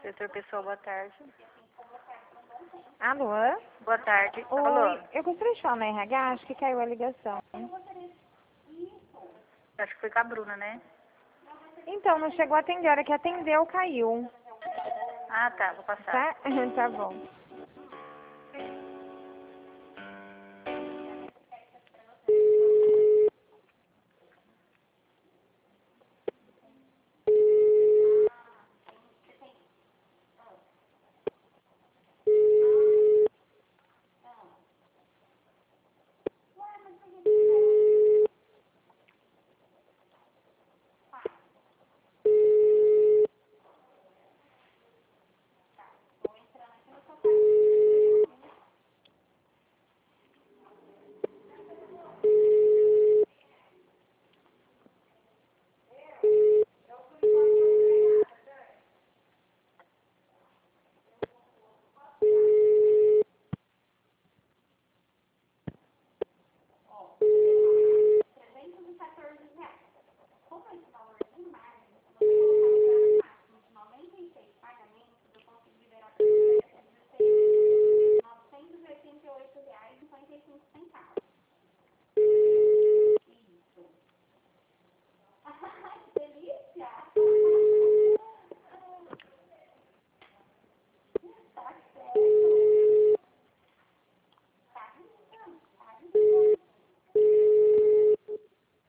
Setor pessoal, boa tarde. Alô? Boa tarde. Oi, Alô? eu gostaria de falar na RH, acho que caiu a ligação. Acho que foi com a Bruna, né? Então, não chegou a atender, a hora que atendeu, caiu. Ah, tá. Vou passar. Tá? Tá bom.